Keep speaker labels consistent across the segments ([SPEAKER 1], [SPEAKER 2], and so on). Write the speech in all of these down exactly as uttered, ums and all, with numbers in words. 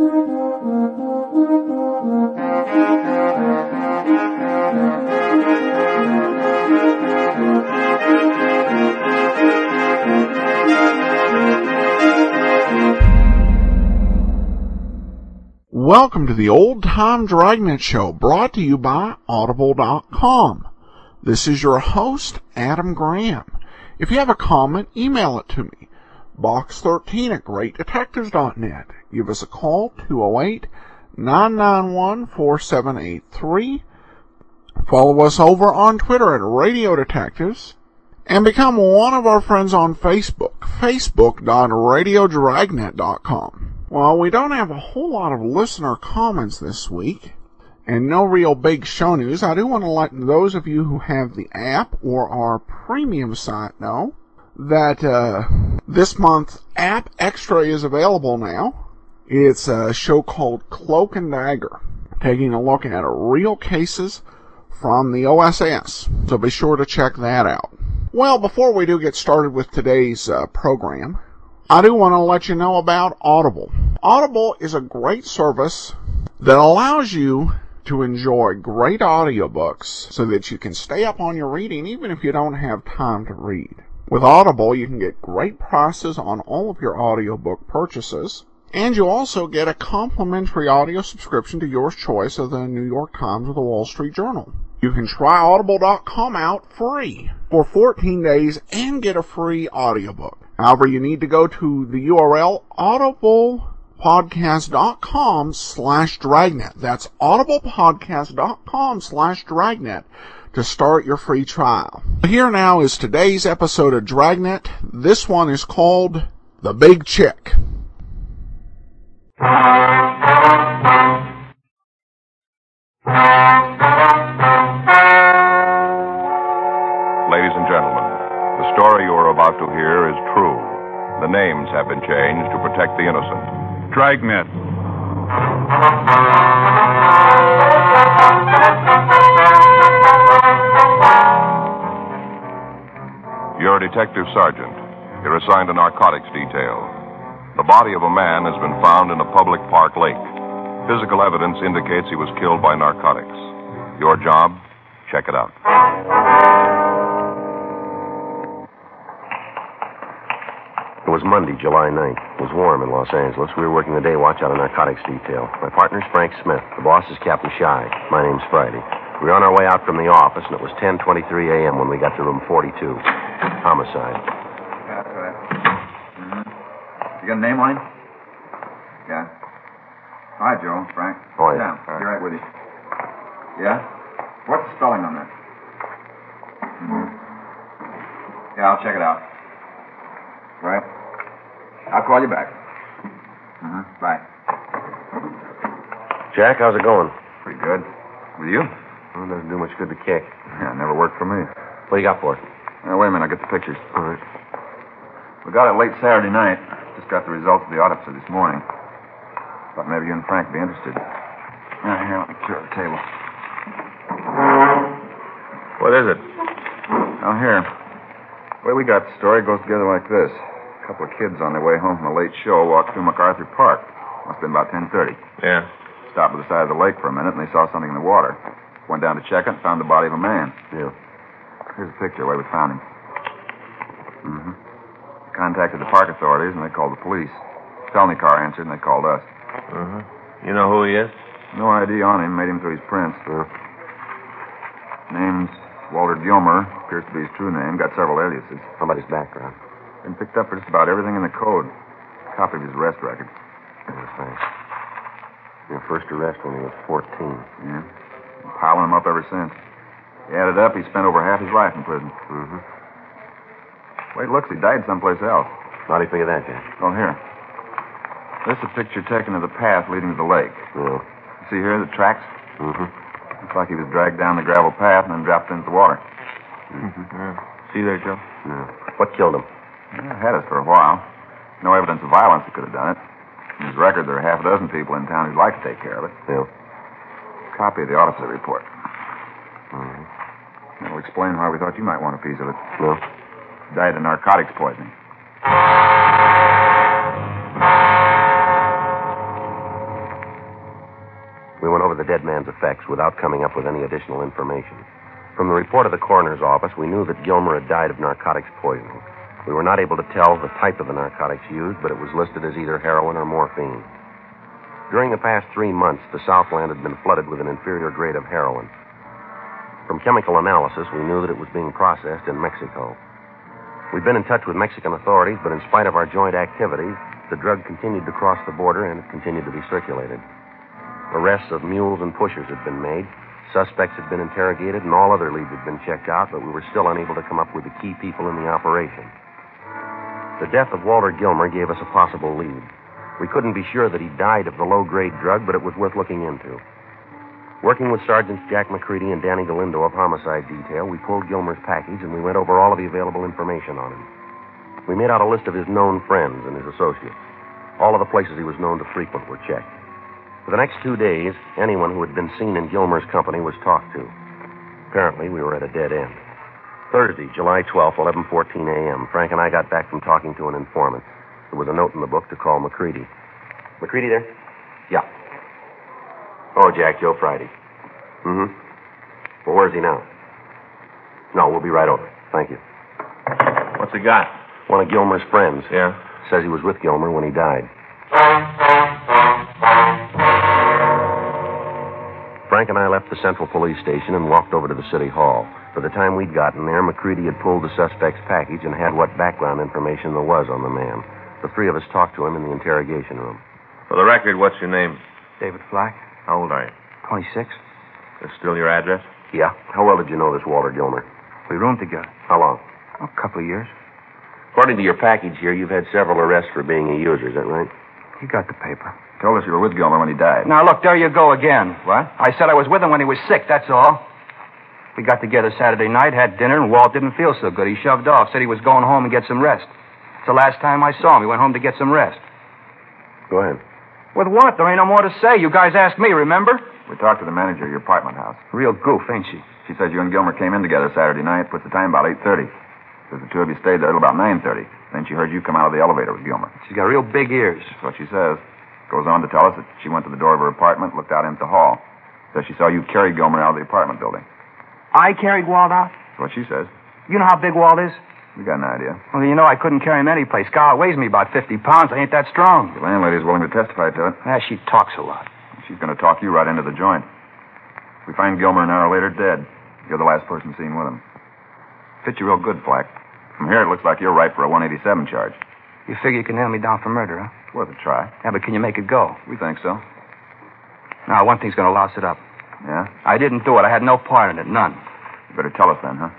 [SPEAKER 1] Welcome to the Old Time Dragnet Show, brought to you by Audible dot com. This is your host, Adam Graham. If you have a comment, email it to me, box thirteen at great detectives dot net. Give us a call, two oh eight, nine nine one, four seven eight three. Follow us over on Twitter at Radio Detectives. And become one of our friends on Facebook, facebook dot radio dragnet dot com. Well, we don't have a whole lot of listener comments this week, and no real big show news. I do want to let those of you who have the app or our premium site know that uh, this month's App Extra is available now. It's a show called Cloak and Dagger, taking a look at real cases from the O S S, so be sure to check that out. Well, before we do get started with today's uh, program, I do want to let you know about Audible. Audible is a great service that allows you to enjoy great audiobooks so that you can stay up on your reading even if you don't have time to read. With Audible, you can get great prices on all of your audiobook purchases, and you also get a complimentary audio subscription to your choice of the New York Times or the Wall Street Journal. You can try Audible dot com out free for fourteen days and get a free audiobook. However, you need to go to the U R L audiblepodcast dot com slash dragnet. That's audiblepodcast dot com slash dragnet to start your free trial. Here now is today's episode of Dragnet. This one is called The Big Chick.
[SPEAKER 2] Ladies and gentlemen, the story you are about to hear is true. The names have been changed to protect the innocent.
[SPEAKER 3] Dragnet.
[SPEAKER 2] You're a detective sergeant. You're assigned to narcotics detail. The body of a man has been found in a public park lake. Physical evidence indicates he was killed by narcotics. Your job? Check it out.
[SPEAKER 4] It was Monday, July ninth. It was warm in Los Angeles. We were working the day watch out of narcotics detail. My partner's Frank Smith. The boss is Captain Shy. My name's Friday. We were on our way out from the office, and it was ten twenty-three a.m. when we got to room forty-two. Homicide.
[SPEAKER 5] That's right. Mm-hmm. You got a name on him? Yeah. Hi, Joe. Frank.
[SPEAKER 4] Oh, yeah.
[SPEAKER 5] Yeah, be right with you. Yeah? What's the spelling on that? Mm-hmm. Yeah, I'll check it out. Right. I'll call you back. Uh-huh. Bye.
[SPEAKER 4] Jack, how's it going?
[SPEAKER 5] Pretty good. With you?
[SPEAKER 4] Well, it doesn't do much good to kick.
[SPEAKER 5] Yeah, never worked for me.
[SPEAKER 4] What do you got for it?
[SPEAKER 5] Uh, wait a minute, I'll get the pictures.
[SPEAKER 4] All right.
[SPEAKER 5] We got it late Saturday night. Just got the results of the autopsy this morning. Thought maybe you and Frank would be interested. Uh, here, let me clear the table.
[SPEAKER 4] What is it?
[SPEAKER 5] Oh, here. The way we got the story goes together like this. A couple of kids on their way home from a late show walked through MacArthur Park. Must have been about ten thirty.
[SPEAKER 4] Yeah.
[SPEAKER 5] Stopped by the side of the lake for a minute, and they saw something in the water. Went down to check it and found the body of a man.
[SPEAKER 4] Yeah.
[SPEAKER 5] Here's a picture of where we found him. Mm-hmm. Contacted the park authorities, and they called the police. Felony car answered, and they called us.
[SPEAKER 4] Uh-huh. You know who he is?
[SPEAKER 5] No I D on him. Made him through his prints. Uh, Name's Walter Gilmer. Appears to be his true name. Got several aliases.
[SPEAKER 4] How about his background?
[SPEAKER 5] Been picked up for just about everything in the code. Copy of his arrest record.
[SPEAKER 4] Oh, thanks. Your first arrest when he was fourteen.
[SPEAKER 5] Yeah. Been piling him up ever since. He added up, he spent over half his life in prison.
[SPEAKER 4] Mm-hmm.
[SPEAKER 5] Way it looks, he died someplace else.
[SPEAKER 4] How do you figure that, Jack?
[SPEAKER 5] Oh, here. This is a picture taken of the path leading to the lake.
[SPEAKER 4] Yeah.
[SPEAKER 5] See here, the tracks?
[SPEAKER 4] Mm-hmm.
[SPEAKER 5] Looks like he was dragged down the gravel path and then dropped into the water.
[SPEAKER 4] Mm-hmm.
[SPEAKER 5] Yeah. See there, Joe?
[SPEAKER 4] Yeah. What killed him?
[SPEAKER 5] Yeah, had us for a while. No evidence of violence that could have done it. In his record, there are half a dozen people in town who'd like to take care of it.
[SPEAKER 4] Yeah.
[SPEAKER 5] Copy of the autopsy report.
[SPEAKER 4] Mm-hmm.
[SPEAKER 5] That'll explain why we thought you might want a piece of it.
[SPEAKER 4] No.
[SPEAKER 5] Died of narcotics poisoning.
[SPEAKER 4] the dead man's effects without coming up with any additional information. From the report of the coroner's office, we knew that Gilmer had died of narcotics poisoning. We were not able to tell the type of the narcotics used, but it was listed as either heroin or morphine. During the past three months, the Southland had been flooded with an inferior grade of heroin. From chemical analysis, we knew that it was being processed in Mexico. We'd been in touch with Mexican authorities, but in spite of our joint activities, the drug continued to cross the border and it continued to be circulated. Arrests of mules and pushers had been made. Suspects had been interrogated, and all other leads had been checked out, but we were still unable to come up with the key people in the operation. The death of Walter Gilmer gave us a possible lead. We couldn't be sure that he died of the low-grade drug, but it was worth looking into. Working with Sergeants Jack McCready and Danny Galindo of Homicide Detail, we pulled Gilmer's package and we went over all of the available information on him. We made out a list of his known friends and his associates. All of the places he was known to frequent were checked. For the next two days, anyone who had been seen in Gilmer's company was talked to. Apparently, we were at a dead end. Thursday, July twelfth, eleven fourteen a.m., Frank and I got back from talking to an informant. There was a note in the book to call McCready. McCready there? Yeah. Oh, Jack, Joe Friday. Mm-hmm. Well, where's he now? No, we'll be right over. Thank you.
[SPEAKER 3] What's he got?
[SPEAKER 4] One of Gilmer's friends.
[SPEAKER 3] Yeah?
[SPEAKER 4] Says he was with Gilmer when he died. Frank and I left the Central Police Station and walked over to the City Hall. By the time we'd gotten there, McCready had pulled the suspect's package and had what background information there was on the man. The three of us talked to him in the interrogation room.
[SPEAKER 3] For the record, what's your name?
[SPEAKER 6] David Flack.
[SPEAKER 3] How old are you?
[SPEAKER 6] twenty-six.
[SPEAKER 3] That's still your address?
[SPEAKER 4] Yeah. How well did you know this Walter Gilmer?
[SPEAKER 6] We roomed together.
[SPEAKER 4] How long?
[SPEAKER 6] A couple of years.
[SPEAKER 4] According to your package here, you've had several arrests for being a user. Is that right?
[SPEAKER 6] You got the paper.
[SPEAKER 5] Told us you were with Gilmer when he died.
[SPEAKER 6] Now, look, there you go again.
[SPEAKER 5] What?
[SPEAKER 6] I said I was with him when he was sick, that's all. We got together Saturday night, had dinner, and Walt didn't feel so good. He shoved off, said he was going home and get some rest. It's the last time I saw him. He went home to get some rest.
[SPEAKER 4] Go ahead.
[SPEAKER 6] With what? There ain't no more to say. You guys asked me, remember?
[SPEAKER 5] We talked to the manager of your apartment house.
[SPEAKER 6] Real goof, ain't she?
[SPEAKER 5] She said you and Gilmer came in together Saturday night, puts the time about eight thirty. Says the two of you stayed there till about nine thirty. Then she heard you come out of the elevator with Gilmer.
[SPEAKER 6] She's got real big ears.
[SPEAKER 5] That's what she says. Goes on to tell us that she went to the door of her apartment, looked out into the hall. Says she saw you carry Gilmer out of the apartment building.
[SPEAKER 6] I carried Walt out?
[SPEAKER 5] That's what she says.
[SPEAKER 6] You know how big Walt is?
[SPEAKER 5] We got an idea.
[SPEAKER 6] Well, you know I couldn't carry him any place. God, weighs me about fifty pounds. I ain't that strong.
[SPEAKER 5] The landlady's willing to testify to it.
[SPEAKER 6] Yeah, she talks a lot.
[SPEAKER 5] She's going to talk you right into the joint. We find Gilmer an hour later dead. You're the last person seen with him. Fits you real good, Flack. From here, it looks like you're right for a one eighty-seven charge.
[SPEAKER 6] You figure you can nail me down for murder, huh?
[SPEAKER 5] It's worth a try.
[SPEAKER 6] Yeah, but can you make it go?
[SPEAKER 5] We think so.
[SPEAKER 6] Now, one thing's going to louse it up.
[SPEAKER 5] Yeah?
[SPEAKER 6] I didn't do it. I had no part in it. None.
[SPEAKER 5] You better tell us then, huh?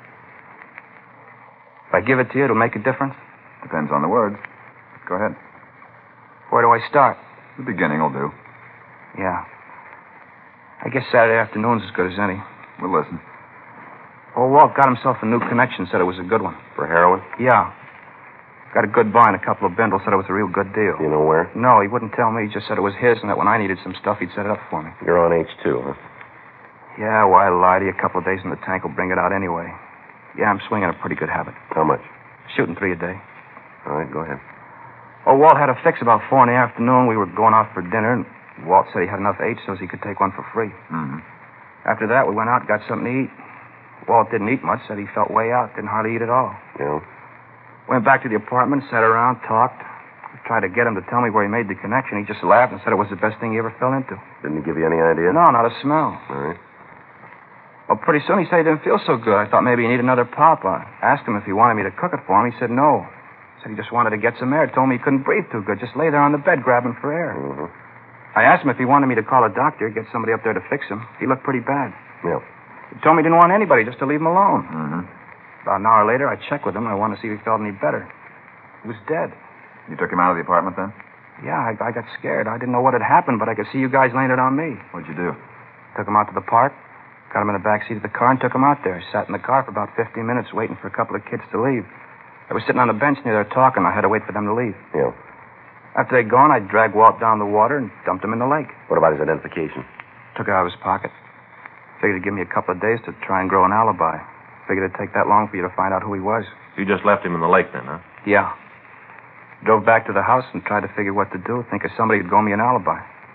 [SPEAKER 6] If I give it to you, it'll make a difference?
[SPEAKER 5] Depends on the words. Go ahead.
[SPEAKER 6] Where do I start?
[SPEAKER 5] The beginning will do.
[SPEAKER 6] Yeah. I guess Saturday afternoon's as good as any.
[SPEAKER 5] We'll listen.
[SPEAKER 6] Old Walt got himself a new connection, said it was a good one.
[SPEAKER 4] For heroin?
[SPEAKER 6] Yeah. Got a good buy and a couple of bindles, said it was a real good deal.
[SPEAKER 4] You know where?
[SPEAKER 6] No, he wouldn't tell me. He just said it was his and that when I needed some stuff, he'd set it up for me.
[SPEAKER 4] You're on H two, huh?
[SPEAKER 6] Yeah, why lie to you? A couple of days in the tank will bring it out anyway. Yeah, I'm swinging a pretty good habit.
[SPEAKER 4] How much?
[SPEAKER 6] Shooting three a day.
[SPEAKER 4] All right, go ahead.
[SPEAKER 6] Oh, Walt had a fix about four in the afternoon. We were going out for dinner, and Walt said he had enough H so he could take one for free.
[SPEAKER 5] Mm-hmm.
[SPEAKER 6] After that, we went out and got something to eat. Walt didn't eat much, said he felt way out, didn't hardly eat at all.
[SPEAKER 4] Yeah?
[SPEAKER 6] Went back to the apartment, sat around, talked. I tried to get him to tell me where he made the connection. He just laughed and said it was the best thing he ever fell into.
[SPEAKER 4] Didn't he give you any idea?
[SPEAKER 6] No, not a smell.
[SPEAKER 4] All right.
[SPEAKER 6] Well, pretty soon he said he didn't feel so good. I thought maybe he needed another pop. I asked him if he wanted me to cook it for him. He said no. Said he just wanted to get some air. Told me he couldn't breathe too good. Just lay there on the bed grabbing for air.
[SPEAKER 4] Mm-hmm.
[SPEAKER 6] I asked him if he wanted me to call a doctor, get somebody up there to fix him. He looked pretty bad.
[SPEAKER 4] Yeah.
[SPEAKER 6] He told me he didn't want anybody, just to leave him alone.
[SPEAKER 5] Mm-hmm.
[SPEAKER 6] About an hour later, I checked with him. I wanted to see if he felt any better. He was dead.
[SPEAKER 5] You took him out of the apartment then?
[SPEAKER 6] Yeah, I, I got scared. I didn't know what had happened, but I could see you guys laying it on me.
[SPEAKER 5] What'd you do?
[SPEAKER 6] Took him out to the park, got him in the back seat of the car, and took him out there. Sat in the car for about fifteen minutes waiting for a couple of kids to leave. I was sitting on a bench near there talking. I had to wait for them to leave.
[SPEAKER 4] Yeah.
[SPEAKER 6] After they'd gone, I dragged Walt down the water and dumped him in the lake.
[SPEAKER 4] What about his identification?
[SPEAKER 6] Took it out of his pocket. Figured it'd give me a couple of days to try and grow an alibi. Figured it'd take that long for you to find out who he was.
[SPEAKER 3] You just left him in the lake then, huh?
[SPEAKER 6] Yeah. Drove back to the house and tried to figure what to do. Think of somebody who'd go me an alibi.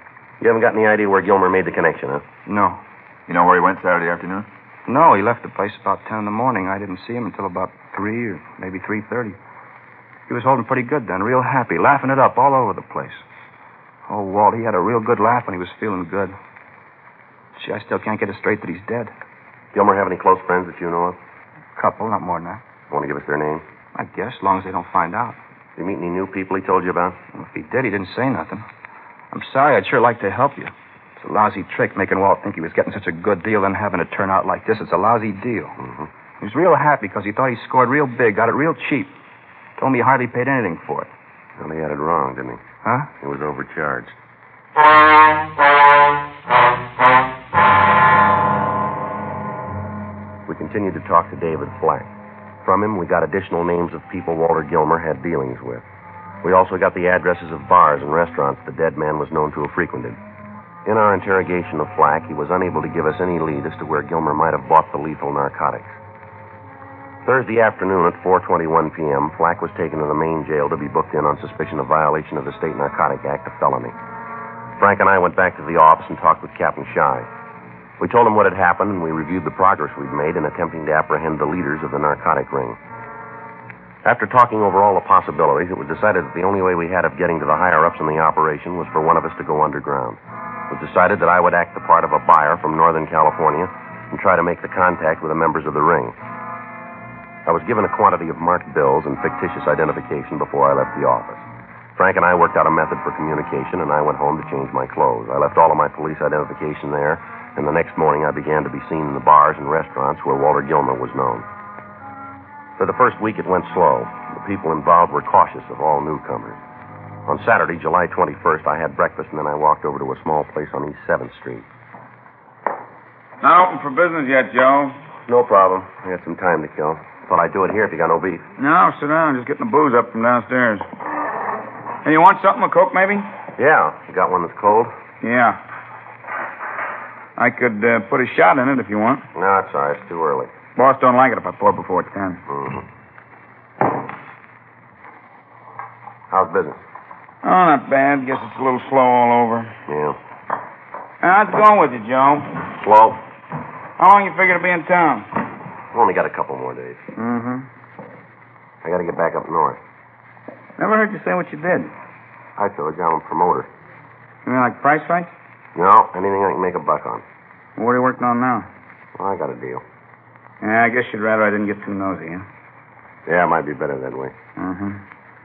[SPEAKER 4] You haven't got any idea where Gilmer made the connection, huh?
[SPEAKER 6] No.
[SPEAKER 5] You know where he went Saturday afternoon?
[SPEAKER 6] No, he left the place about ten in the morning. I didn't see him until about three or maybe three thirty. He was holding pretty good then, real happy, laughing it up all over the place. Oh, Walt, he had a real good laugh when he was feeling good. Gee, I still can't get it straight that he's dead.
[SPEAKER 4] Gilmer have any close friends that you know of?
[SPEAKER 6] Couple, not more than that.
[SPEAKER 4] Want to give us their names?
[SPEAKER 6] I guess, as long as they don't find out.
[SPEAKER 4] Did you meet any new people he told you about?
[SPEAKER 6] Well, if he did, he didn't say nothing. I'm sorry. I'd sure like to help you. It's a lousy trick making Walt think he was getting such a good deal and having it turn out like this. It's a lousy deal.
[SPEAKER 4] Mm-hmm.
[SPEAKER 6] He was real happy because he thought he scored real big, got it real cheap. Told me he hardly paid anything for it.
[SPEAKER 4] Well, he had it wrong, didn't he?
[SPEAKER 6] Huh?
[SPEAKER 4] He was overcharged. We continued to talk to David Flack. From him, we got additional names of people Walter Gilmer had dealings with. We also got the addresses of bars and restaurants the dead man was known to have frequented. In our interrogation of Flack, he was unable to give us any lead as to where Gilmer might have bought the lethal narcotics. Thursday afternoon at four twenty-one p.m., Flack was taken to the main jail to be booked in on suspicion of violation of the State Narcotic Act, a felony. Frank and I went back to the office and talked with Captain Shy. We told him what had happened, and we reviewed the progress we'd made in attempting to apprehend the leaders of the narcotic ring. After talking over all the possibilities, it was decided that the only way we had of getting to the higher-ups in the operation was for one of us to go underground. It was decided that I would act the part of a buyer from Northern California and try to make the contact with the members of the ring. I was given a quantity of marked bills and fictitious identification before I left the office. Frank and I worked out a method for communication, and I went home to change my clothes. I left all of my police identification there, and the next morning I began to be seen in the bars and restaurants where Walter Gilmer was known. For the first week, it went slow. The people involved were cautious of all newcomers. On Saturday, July twenty-first, I had breakfast, and then I walked over to a small place on East seventh Street.
[SPEAKER 7] Not open for business yet, Joe.
[SPEAKER 4] No problem. I had some time to kill. Thought I'd do it here if you got no beef.
[SPEAKER 7] No, sit down. Just getting the booze up from downstairs. Hey, you want something, a Coke, maybe?
[SPEAKER 4] Yeah. You got one that's cold?
[SPEAKER 7] Yeah. I could uh, put a shot in it if you want.
[SPEAKER 4] No, it's all right. It's too early.
[SPEAKER 7] Boss don't like it if I pour before ten.
[SPEAKER 4] Mm-hmm. How's business?
[SPEAKER 7] Oh, not bad. Guess it's a little slow all over.
[SPEAKER 4] Yeah.
[SPEAKER 7] How's it going with you, Joe?
[SPEAKER 4] Slow.
[SPEAKER 7] How long you figure to be in town?
[SPEAKER 4] I've only got a couple more days.
[SPEAKER 7] Mm-hmm.
[SPEAKER 4] I got to get back up north.
[SPEAKER 7] Never heard you say what you did.
[SPEAKER 4] I told you I'm a promoter.
[SPEAKER 7] You mean like price fights?
[SPEAKER 4] No, anything I can make a buck on.
[SPEAKER 7] What are you working on now?
[SPEAKER 4] Well, I got a deal.
[SPEAKER 7] Yeah, I guess you'd rather I didn't get too nosy, huh?
[SPEAKER 4] Yeah, it might be better that way.
[SPEAKER 7] Mm-hmm.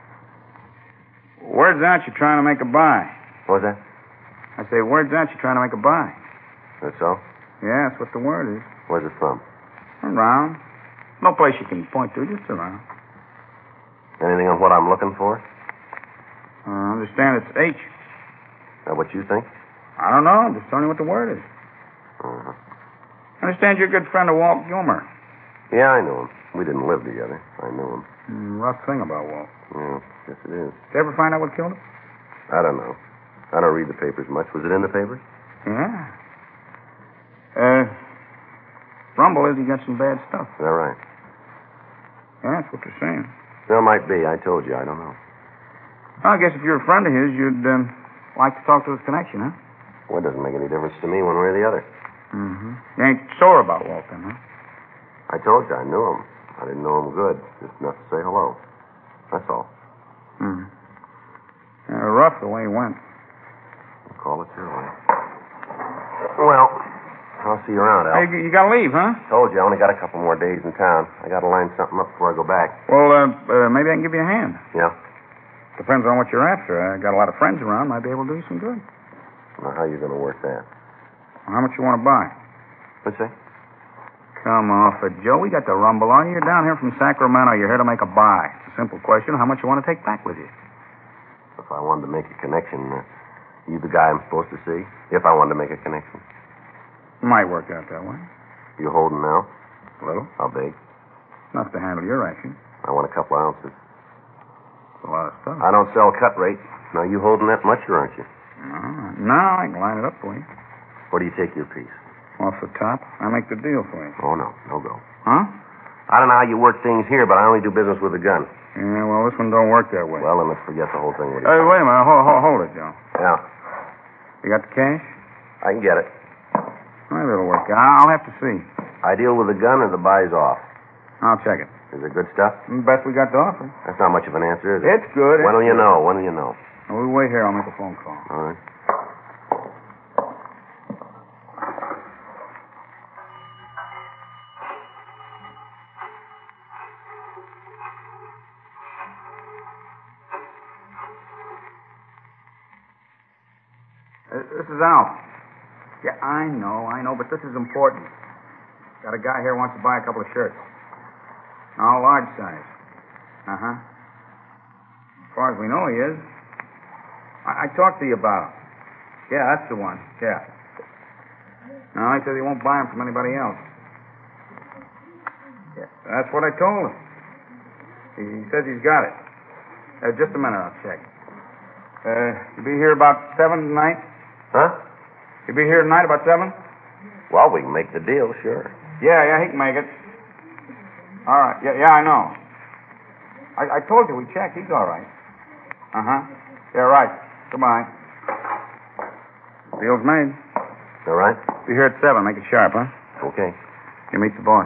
[SPEAKER 7] Word's out you're trying to make a buy.
[SPEAKER 4] What was that?
[SPEAKER 7] I say, word's out you're trying to make a buy.
[SPEAKER 4] That's so?
[SPEAKER 7] Yeah, that's what the word is.
[SPEAKER 4] Where's it from?
[SPEAKER 7] Around. No place you can point to, just around.
[SPEAKER 4] Anything on what I'm looking for?
[SPEAKER 7] I uh, understand it's H.
[SPEAKER 4] Is that what you think?
[SPEAKER 7] I don't know. I'm just telling you what the word is.
[SPEAKER 4] Uh-huh.
[SPEAKER 7] I understand you're a good friend of Walt Gilmer.
[SPEAKER 4] Yeah, I knew him. We didn't live together. I knew him.
[SPEAKER 7] Mm, rough thing about Walt.
[SPEAKER 4] Yeah, yes it is.
[SPEAKER 7] Did you ever find out what killed him?
[SPEAKER 4] I don't know. I don't read the papers much. Was it in the papers?
[SPEAKER 7] Yeah. Uh, rumble is he got some bad stuff.
[SPEAKER 4] Is that right?
[SPEAKER 7] Yeah, that's what they're saying.
[SPEAKER 4] Well, might be. I told you. I don't know.
[SPEAKER 7] I guess if you're a friend of his, you'd um, like to talk to his connection, huh?
[SPEAKER 4] Well, it doesn't make any difference to me one way or the other.
[SPEAKER 7] Mm-hmm. You ain't sore about Walt, then, huh?
[SPEAKER 4] I told you I knew him. I didn't know him good. Just enough to say hello. That's all.
[SPEAKER 7] Hmm. Yeah, rough the way he went.
[SPEAKER 4] I'll call it your way. Well, I'll see you around, Al.
[SPEAKER 7] Hey, you, you gotta leave, huh?
[SPEAKER 4] Told you I only got a couple more days in town. I gotta line something up before I go back.
[SPEAKER 7] Well, uh, uh, maybe I can give you a hand.
[SPEAKER 4] Yeah?
[SPEAKER 7] Depends on what you're after. I got a lot of friends around. Might be able to do you some good.
[SPEAKER 4] Now, how are you gonna work that?
[SPEAKER 7] How much you want to buy?
[SPEAKER 4] What's that?
[SPEAKER 7] Come off it, Joe. We got the rumble on you. You're down here from Sacramento. You're here to make a buy. It's a simple question. How much you want to take back with you?
[SPEAKER 4] If I wanted to make a connection, uh, you the guy I'm supposed to see? If I wanted to make a connection.
[SPEAKER 7] Might work out that way.
[SPEAKER 4] You holding now?
[SPEAKER 7] A little.
[SPEAKER 4] How big?
[SPEAKER 7] Enough to handle your action.
[SPEAKER 4] I want a couple ounces.
[SPEAKER 7] It's a lot of stuff.
[SPEAKER 4] I don't sell cut rate. Now, you holding that much, or aren't you?
[SPEAKER 7] No, no, I can line it up for you.
[SPEAKER 4] What do you take your piece?
[SPEAKER 7] Off the top, I make the deal for you.
[SPEAKER 4] Oh, no. No go.
[SPEAKER 7] Huh?
[SPEAKER 4] I don't know how you work things here, but I only do business with a gun.
[SPEAKER 7] Yeah, well, this one don't work that way.
[SPEAKER 4] Well, then let's forget the whole thing. What do you
[SPEAKER 7] Hey,
[SPEAKER 4] think?
[SPEAKER 7] wait a minute. Hold, hold, hold it, Joe.
[SPEAKER 4] Yeah.
[SPEAKER 7] You got the cash?
[SPEAKER 4] I can get it.
[SPEAKER 7] Maybe it'll work. I'll have to see.
[SPEAKER 4] I deal with the gun or the buy's off.
[SPEAKER 7] I'll check it.
[SPEAKER 4] Is it good stuff?
[SPEAKER 7] The best we got to offer.
[SPEAKER 4] That's not much of an answer, is it?
[SPEAKER 7] It's good.
[SPEAKER 4] When
[SPEAKER 7] it's
[SPEAKER 4] will you
[SPEAKER 7] good.
[SPEAKER 4] know? When will you know?
[SPEAKER 7] Well, we wait here. I'll make a phone call.
[SPEAKER 4] All right.
[SPEAKER 7] Uh, This is Al. Yeah, I know, I know, but this is important. Got a guy here who wants to buy a couple of shirts. All large size. Uh-huh. As far as we know, he is. I, I talked to you about him. Yeah, that's the one. Yeah. No, he says he won't buy them from anybody else. Yeah, that's what I told him. He, he says he's got it. Uh, just a minute, I'll check. Uh, you be here about seven tonight?
[SPEAKER 4] Huh?
[SPEAKER 7] You be here tonight about seven?
[SPEAKER 4] Well, we can make the deal, sure.
[SPEAKER 7] Yeah, yeah, he can make it. All right. Yeah, yeah, I know. I, I told you we checked. He's all right. Uh-huh. Yeah, right. Goodbye. Deal's made.
[SPEAKER 4] All right?
[SPEAKER 7] Be here at seven. Make it sharp, huh?
[SPEAKER 4] Okay.
[SPEAKER 7] You meet the boss.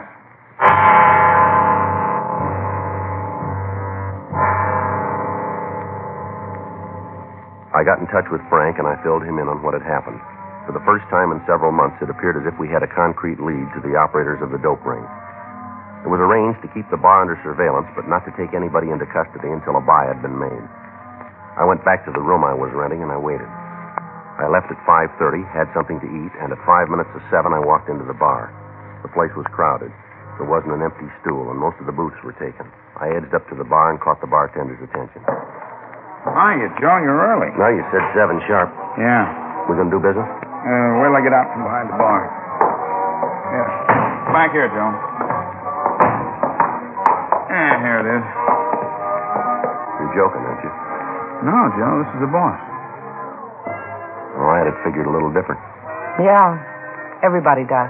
[SPEAKER 4] I got in touch with Frank, and I filled him in on what had happened. For the first time in several months, it appeared as if we had a concrete lead to the operators of the dope ring. It was arranged to keep the bar under surveillance, but not to take anybody into custody until a buy had been made. I went back to the room I was renting, and I waited. I left at five thirty, had something to eat, and at five minutes of seven, I walked into the bar. The place was crowded. There wasn't an empty stool, and most of the booths were taken. I edged up to the bar and caught the bartender's attention.
[SPEAKER 7] Hiya, Joe. You're early.
[SPEAKER 4] Now, you said seven sharp.
[SPEAKER 7] Yeah.
[SPEAKER 4] We gonna do business?
[SPEAKER 7] Uh, wait till I get out from behind the bar. Yeah. Back here, Joe. Yeah, here it is.
[SPEAKER 4] You're joking, aren't you?
[SPEAKER 7] No, Joe, this is the boss.
[SPEAKER 4] Oh, I had it figured a little different.
[SPEAKER 8] Yeah, everybody does.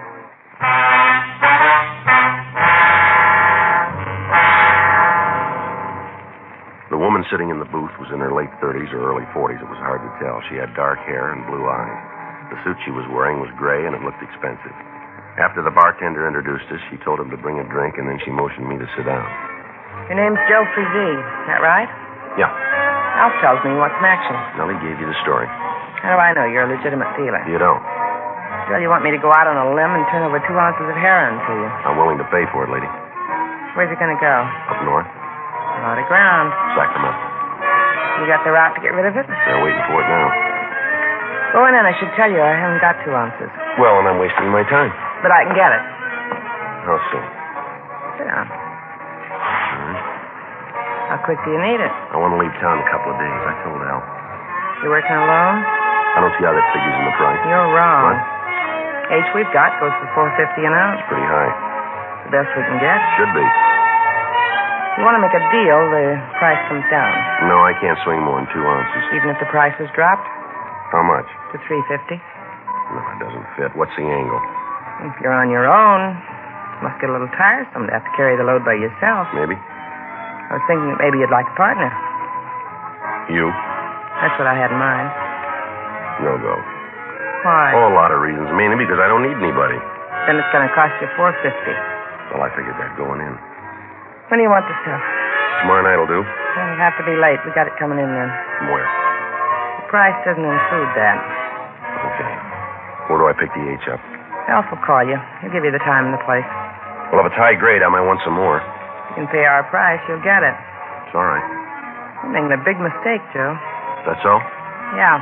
[SPEAKER 4] The woman sitting in the booth was in her late thirties or early forties. It was hard to tell. She had dark hair and blue eyes. The suit she was wearing was gray, and it looked expensive. After the bartender introduced us, she told him to bring a drink, and then she motioned me to sit down.
[SPEAKER 8] Your name's Joe Frizee, is that right?
[SPEAKER 4] Yeah.
[SPEAKER 8] Alf tells me you want some action.
[SPEAKER 4] Nellie gave you the story.
[SPEAKER 8] How do I know you're a legitimate dealer?
[SPEAKER 4] You don't.
[SPEAKER 8] Still, you want me to go out on a limb and turn over two ounces of heroin to you.
[SPEAKER 4] I'm willing to pay for it, lady.
[SPEAKER 8] Where's it going to go?
[SPEAKER 4] Up north.
[SPEAKER 8] A lot of ground.
[SPEAKER 4] Sacramento.
[SPEAKER 8] You got the route to get rid of it?
[SPEAKER 4] They're waiting for it now.
[SPEAKER 8] Going in, I should tell you I haven't got two ounces.
[SPEAKER 4] Well, and I'm wasting my time.
[SPEAKER 8] But I can get it.
[SPEAKER 4] How soon?
[SPEAKER 8] Sit down.
[SPEAKER 4] All right.
[SPEAKER 8] How quick do you need it?
[SPEAKER 4] I want to leave town in a couple of days. I told Al.
[SPEAKER 8] You working alone?
[SPEAKER 4] I don't see how that figures in the price.
[SPEAKER 8] You're wrong.
[SPEAKER 4] What?
[SPEAKER 8] H we've got goes for four fifty an ounce.
[SPEAKER 4] It's pretty high.
[SPEAKER 8] The best we can get.
[SPEAKER 4] Should be.
[SPEAKER 8] If you want to make a deal, the price comes down.
[SPEAKER 4] No, I can't swing more than two ounces.
[SPEAKER 8] Even if the price was dropped
[SPEAKER 4] How much?
[SPEAKER 8] to three fifty.
[SPEAKER 4] No, it doesn't fit. What's the angle?
[SPEAKER 8] If you're on your own, it must get a little tiresome to have to carry the load by yourself.
[SPEAKER 4] Maybe.
[SPEAKER 8] I was thinking that maybe you'd like a partner.
[SPEAKER 4] You?
[SPEAKER 8] That's what I had in mind.
[SPEAKER 4] No go.
[SPEAKER 8] Why?
[SPEAKER 4] Oh, a lot of reasons. Mainly because I don't need anybody.
[SPEAKER 8] Then it's going to cost you four fifty.
[SPEAKER 4] Well, I figured that going in.
[SPEAKER 8] When do you want the stuff?
[SPEAKER 4] Tomorrow night will do.
[SPEAKER 8] It'll have to be late. We got it coming in then.
[SPEAKER 4] From where?
[SPEAKER 8] The price doesn't include that.
[SPEAKER 4] Okay. Where do I pick the H up?
[SPEAKER 8] Alf will call you. He'll give you the time and the place.
[SPEAKER 4] Well, if it's high grade, I might want some more.
[SPEAKER 8] You can pay our price. You'll get it.
[SPEAKER 4] It's all right.
[SPEAKER 8] You're making a big mistake, Joe.
[SPEAKER 4] That so?
[SPEAKER 8] Yeah.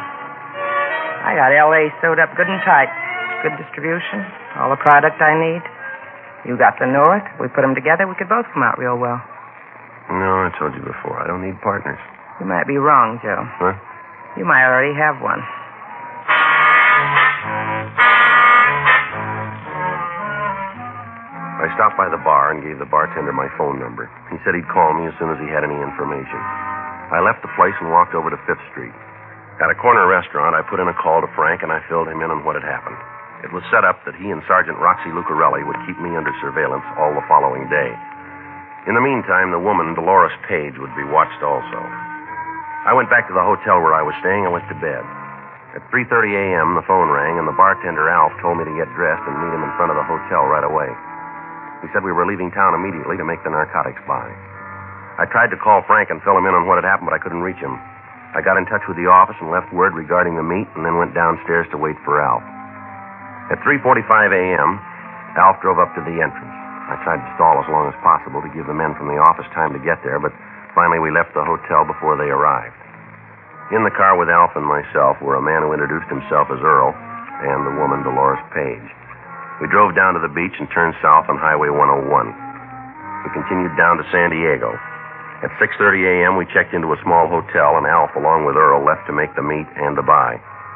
[SPEAKER 8] I got L A sewed up good and tight. Good distribution. All the product I need. You got the North. If we put them together, we could both come out real well.
[SPEAKER 4] No, I told you before. I don't need partners.
[SPEAKER 8] You might be wrong, Joe.
[SPEAKER 4] Huh?
[SPEAKER 8] You might already have one.
[SPEAKER 4] I stopped by the bar and gave the bartender my phone number. He said he'd call me as soon as he had any information. I left the place and walked over to Fifth Street. At a corner restaurant, I put in a call to Frank, and I filled him in on what had happened. It was set up that he and Sergeant Roxy Lucarelli would keep me under surveillance all the following day. In the meantime, the woman, Dolores Page, would be watched also. I went back to the hotel where I was staying and went to bed. At three thirty a.m., the phone rang, and the bartender, Alf, told me to get dressed and meet him in front of the hotel right away. He said we were leaving town immediately to make the narcotics buy. I tried to call Frank and fill him in on what had happened, but I couldn't reach him. I got in touch with the office and left word regarding the meet, and then went downstairs to wait for Alf. At three forty-five a.m., Alf drove up to the entrance. I tried to stall as long as possible to give the men from the office time to get there, but finally we left the hotel before they arrived. In the car with Alf and myself were a man who introduced himself as Earl and the woman, Dolores Page. We drove down to the beach and turned south on Highway one oh one. We continued down to San Diego. At six thirty a.m., we checked into a small hotel, and Alf, along with Earl, left to make the meet and to buy.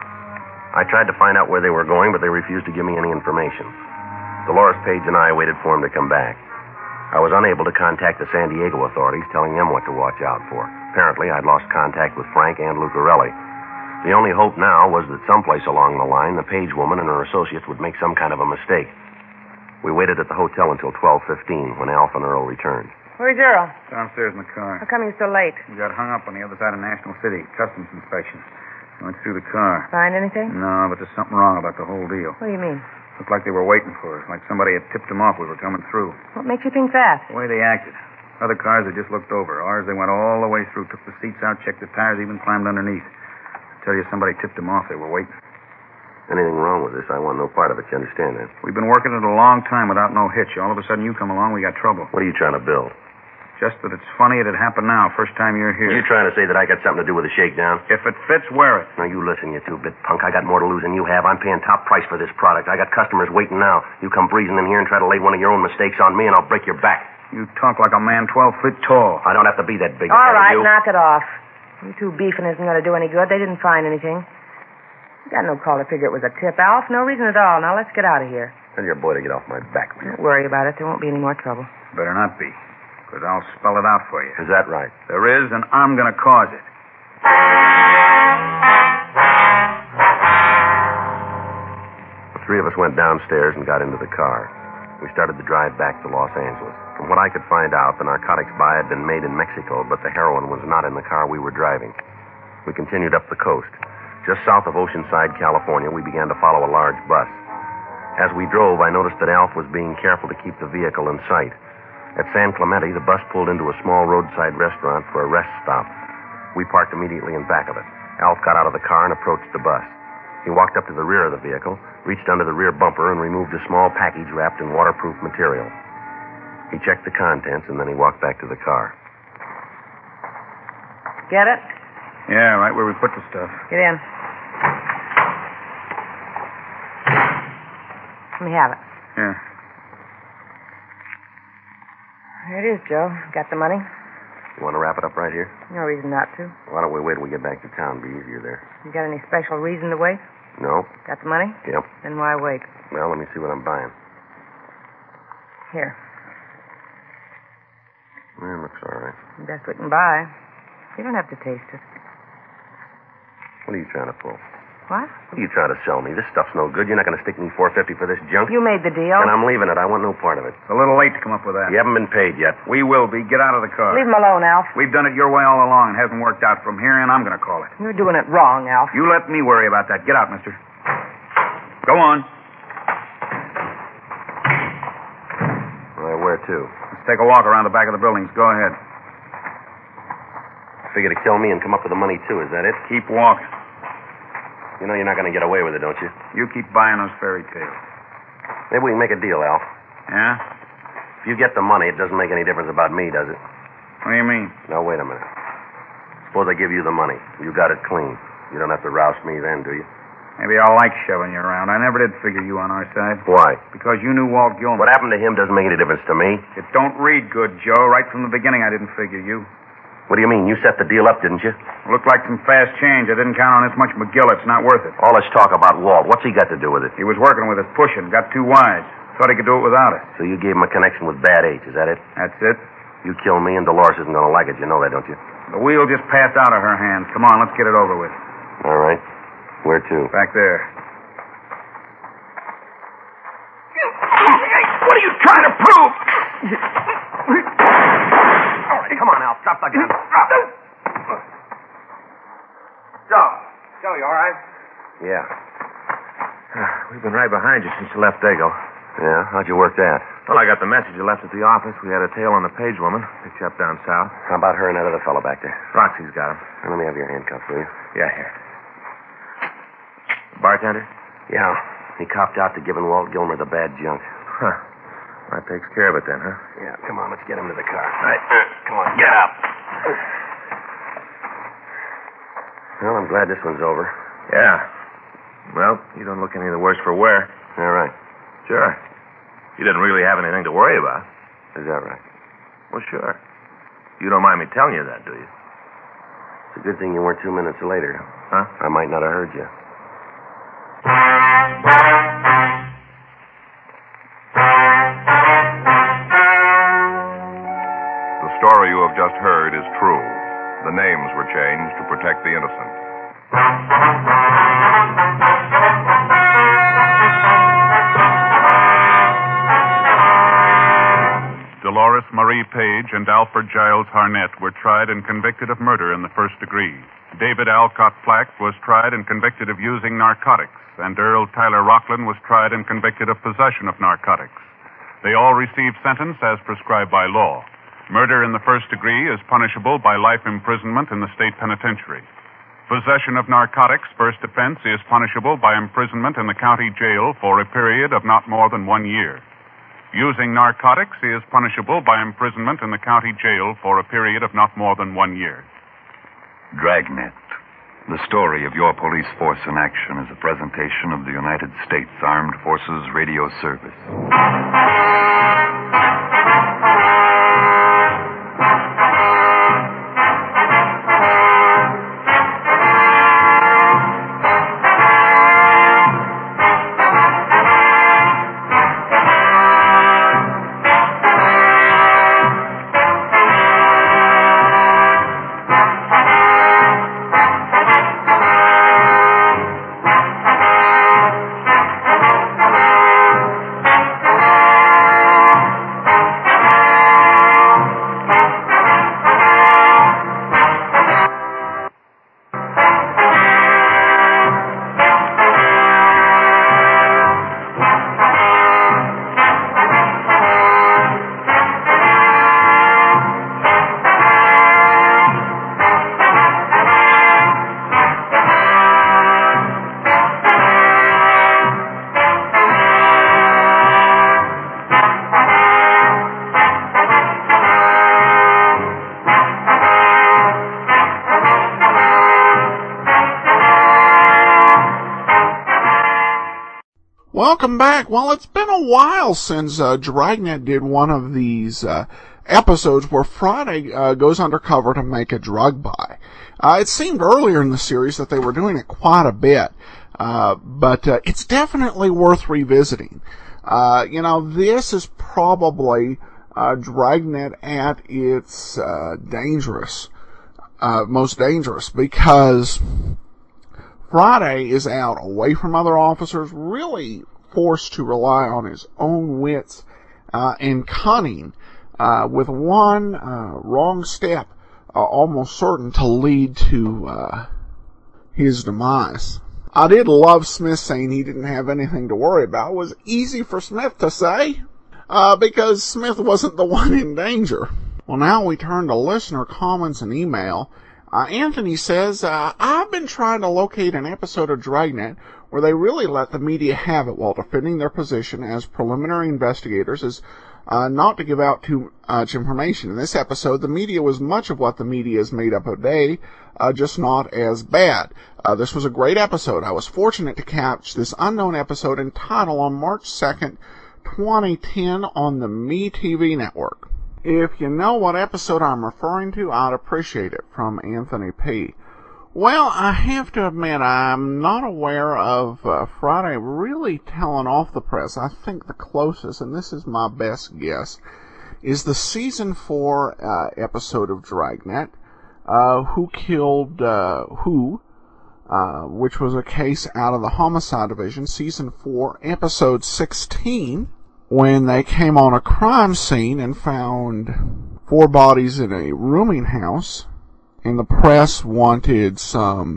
[SPEAKER 4] I tried to find out where they were going, but they refused to give me any information. Dolores Page and I waited for him to come back. I was unable to contact the San Diego authorities, telling them what to watch out for. Apparently, I'd lost contact with Frank and Lucarelli. The only hope now was that someplace along the line, the Page woman and her associates would make some kind of a mistake. We waited at the hotel until twelve fifteen, when Alf and Earl returned.
[SPEAKER 8] Where's Earl?
[SPEAKER 7] Downstairs in the car.
[SPEAKER 8] How come you're so late?
[SPEAKER 7] We got hung up on the other side of National City. Customs inspection. Went through the car.
[SPEAKER 8] Find anything?
[SPEAKER 7] No, but there's something wrong about the whole deal.
[SPEAKER 8] What do you mean?
[SPEAKER 7] Looked like they were waiting for us, like somebody had tipped them off we were coming through.
[SPEAKER 8] What makes you think that?
[SPEAKER 7] The way they acted. Other cars they just looked over. Ours, they went all the way through, took the seats out, checked the tires, even climbed underneath. I tell you, somebody tipped them off. They were waiting.
[SPEAKER 4] Anything wrong with this? I want no part of it. You understand that?
[SPEAKER 7] We've been working it a long time without no hitch. All of a sudden, you come along, we got trouble.
[SPEAKER 4] What are you trying to build?
[SPEAKER 7] Just that it's funny it had happened now, first time you're here.
[SPEAKER 4] Are you trying to say that I got something to do with the shakedown?
[SPEAKER 7] If it fits, wear it.
[SPEAKER 4] Now, you listen, you two-bit punk. I got more to lose than you have. I'm paying top price for this product. I got customers waiting now. You come breezing in here and try to lay one of your own mistakes on me, and I'll break your back.
[SPEAKER 7] You talk like a man twelve feet tall.
[SPEAKER 4] I don't have to be that big.
[SPEAKER 8] All right,
[SPEAKER 4] you.
[SPEAKER 8] knock it off. You two beefing isn't going to do any good. They didn't find anything. You got no call to figure it was a tip, Alf. No reason at all. Now, let's get out of here.
[SPEAKER 4] Tell your boy to get off my back, man.
[SPEAKER 8] Don't worry about it. There won't be any more trouble.
[SPEAKER 7] Better not be. Because I'll spell it out for you.
[SPEAKER 4] Is that right?
[SPEAKER 7] There is, and I'm going to cause it.
[SPEAKER 4] The three of us went downstairs and got into the car. We started the drive back to Los Angeles. From what I could find out, the narcotics buy had been made in Mexico, but the heroin was not in the car we were driving. We continued up the coast. Just south of Oceanside, California, we began to follow a large bus. As we drove, I noticed that Alf was being careful to keep the vehicle in sight. At San Clemente, the bus pulled into a small roadside restaurant for a rest stop. We parked immediately in back of it. Alf got out of the car and approached the bus. He walked up to the rear of the vehicle, reached under the rear bumper, and removed a small package wrapped in waterproof material. He checked the contents, and then he walked back to the car.
[SPEAKER 8] Get it?
[SPEAKER 7] Yeah, right where we put the stuff.
[SPEAKER 8] Get in. Let me have it.
[SPEAKER 7] Yeah.
[SPEAKER 8] Here it is, Joe. Got the money?
[SPEAKER 4] You want to wrap it up right here?
[SPEAKER 8] No reason not to.
[SPEAKER 4] Why don't we wait till we get back to town? It'll be easier there.
[SPEAKER 8] You got any special reason to wait?
[SPEAKER 4] No.
[SPEAKER 8] Got the money?
[SPEAKER 4] Yep.
[SPEAKER 8] Then why wait?
[SPEAKER 4] Well, let me see what I'm buying.
[SPEAKER 8] Here.
[SPEAKER 4] Yeah, looks all right.
[SPEAKER 8] Best we can buy. You don't have to taste it.
[SPEAKER 4] What are you trying to pull?
[SPEAKER 8] What?
[SPEAKER 4] What are you trying to sell me? This stuff's no good. You're not going to stick me four fifty for this junk?
[SPEAKER 8] You made the deal.
[SPEAKER 4] And I'm leaving it. I want no part of it.
[SPEAKER 7] It's a little late to come up with that.
[SPEAKER 4] You haven't been paid yet.
[SPEAKER 7] We will be. Get out of the car.
[SPEAKER 8] Leave him alone, Alf.
[SPEAKER 7] We've done it your way all along. It hasn't worked out. From here in, I'm going to call it.
[SPEAKER 8] You're doing it wrong, Alf.
[SPEAKER 7] You let me worry about that. Get out, mister. Go on.
[SPEAKER 4] Well, where to?
[SPEAKER 7] Let's take a walk around the back of the buildings. Go ahead.
[SPEAKER 4] Figure to kill me and come up with the money, too. Is that it?
[SPEAKER 7] Keep walking.
[SPEAKER 4] You know you're not going to get away with it, don't you?
[SPEAKER 7] You keep buying those fairy tales.
[SPEAKER 4] Maybe we can make a deal, Alf.
[SPEAKER 7] Yeah?
[SPEAKER 4] If you get the money, it doesn't make any difference about me, does it?
[SPEAKER 7] What do you mean?
[SPEAKER 4] Now, wait a minute. Suppose I give you the money. You got it clean. You don't have to roust me then, do you?
[SPEAKER 7] Maybe I'll like shoving you around. I never did figure you on our side.
[SPEAKER 4] Why?
[SPEAKER 7] Because you knew Walt Gilman.
[SPEAKER 4] What happened to him doesn't make any difference to me.
[SPEAKER 7] It don't read good, Joe. Right from the beginning, I didn't figure you.
[SPEAKER 4] What do you mean? You set the deal up, didn't you?
[SPEAKER 7] Looked like some fast change. I didn't count on this much McGill. It's not worth it.
[SPEAKER 4] All this talk about Walt, what's he got to do with it?
[SPEAKER 7] He was working with us, pushing. Got too wise. Thought he could do it without us.
[SPEAKER 4] So you gave him a connection with Bad H, is that it?
[SPEAKER 7] That's it.
[SPEAKER 4] You kill me and Dolores isn't going to like it. You know that, don't you?
[SPEAKER 7] The wheel just passed out of her hands. Come on, let's get it over with.
[SPEAKER 4] All right. Where to?
[SPEAKER 7] Back there. What are you trying to prove?
[SPEAKER 4] All right, come on, Al. Stop the gun.
[SPEAKER 7] Joe. Joe, you all right?
[SPEAKER 4] Yeah.
[SPEAKER 3] Uh, we've been right behind you since you left Dago.
[SPEAKER 4] Yeah? How'd you work that?
[SPEAKER 3] Well, I got the message you left at the office. We had a tail on the Page woman. Picked you up down south.
[SPEAKER 4] How about her and that other fellow back there?
[SPEAKER 3] Roxy's got him.
[SPEAKER 4] Now, let me have your handcuffs, will you?
[SPEAKER 3] Yeah, here. Bartender?
[SPEAKER 4] Yeah. He copped out to giving Walt Gilmer the bad junk.
[SPEAKER 3] Huh. That takes care of it then, huh?
[SPEAKER 4] Yeah, come on, let's get him to the car.
[SPEAKER 3] All right.
[SPEAKER 4] Come on, get up. Well, I'm glad this one's over.
[SPEAKER 3] Yeah. Well, you don't look any the worse for wear.
[SPEAKER 4] All right.
[SPEAKER 3] Sure. You didn't really have anything to worry about.
[SPEAKER 4] Is that right?
[SPEAKER 3] Well, sure. You don't mind me telling you that, do you?
[SPEAKER 4] It's a good thing you weren't two minutes later.
[SPEAKER 3] Huh?
[SPEAKER 4] I might not have heard you.
[SPEAKER 2] The story you have just heard is true. The names were changed to protect the innocent.
[SPEAKER 9] Dolores Marie Page and Alfred Giles Harnett were tried and convicted of murder in the first degree. David Alcott Flack was tried and convicted of using narcotics, and Earl Tyler Rockland was tried and convicted of possession of narcotics. They all received sentence as prescribed by law. Murder in the first degree is punishable by life imprisonment in the state penitentiary. Possession of narcotics, first offense, is punishable by imprisonment in the county jail for a period of not more than one year. Using narcotics is punishable by imprisonment in the county jail for a period of not more than one year.
[SPEAKER 10] Dragnet. The story of your police force in action is a presentation of the United States Armed Forces Radio Service.
[SPEAKER 1] Welcome back. Well, it's been a while since uh, Dragnet did one of these uh, episodes where Friday uh, goes undercover to make a drug buy. Uh, it seemed earlier in the series that they were doing it quite a bit, uh, but uh, it's definitely worth revisiting. Uh, you know, this is probably uh, Dragnet at its uh, dangerous, uh, most dangerous, because Friday is out away from other officers, really forced to rly on his own wits uh, and cunning, uh, with one uh, wrong step uh, almost certain to lead to uh, his demise. I did love Smith saying he didn't have anything to worry about. It was easy for Smith to say, uh, because Smith wasn't the one in danger. Well, now we turn to listener comments and email. Uh, Anthony says, uh, I've been trying to locate an episode of Dragnet where they really let the media have it while defending their position as preliminary investigators is uh, not to give out too much information. In this episode, the media was much of what the media is made up of today, uh, just not as bad. Uh, this was a great episode. I was fortunate to catch this unknown episode entitled on March second, twenty ten on the MeTV network. If you know what episode I'm referring to, I'd appreciate it. From Anthony P. Well, I have to admit, I'm not aware of uh, Friday really telling off the press. I think the closest, and this is my best guess, is the season four uh, episode of Dragnet, uh, Who Killed uh, Who, uh, which was a case out of the Homicide Division, season four, episode sixteen, when they came on a crime scene and found four bodies in a rooming house, and the press wanted some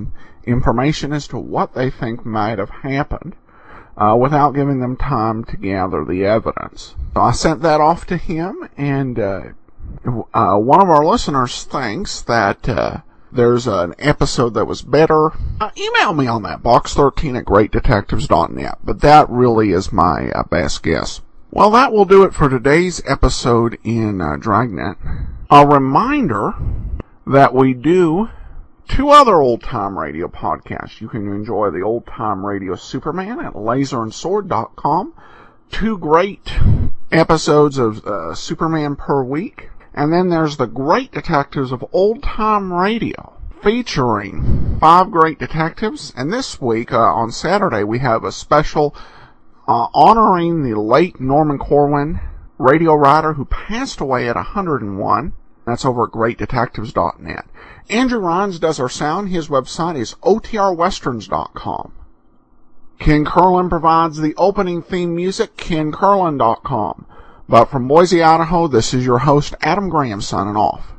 [SPEAKER 1] information as to what they think might have happened uh, without giving them time to gather the evidence. So I sent that off to him, and uh, uh, one of our listeners thinks that uh, there's an episode that was better. Uh, email me on that, box thirteen at great detectives dot net, but that really is my uh, best guess. Well, that will do it for today's episode in uh, Dragnet. A reminder that we do two other old-time radio podcasts. You can enjoy the old-time radio Superman at laser and sword dot com. Two great episodes of uh, Superman per week. And then there's the Great Detectives of Old Time Radio, featuring five great detectives. And this week, uh, on Saturday, we have a special uh, honoring the late Norman Corwin, radio writer who passed away at one hundred and one. That's over at great detectives dot net. Andrew Rhines does our sound. His website is O T R westerns dot com. Ken Curlin provides the opening theme music, ken curlin dot com. But from Boise, Idaho, this is your host, Adam Graham, signing off.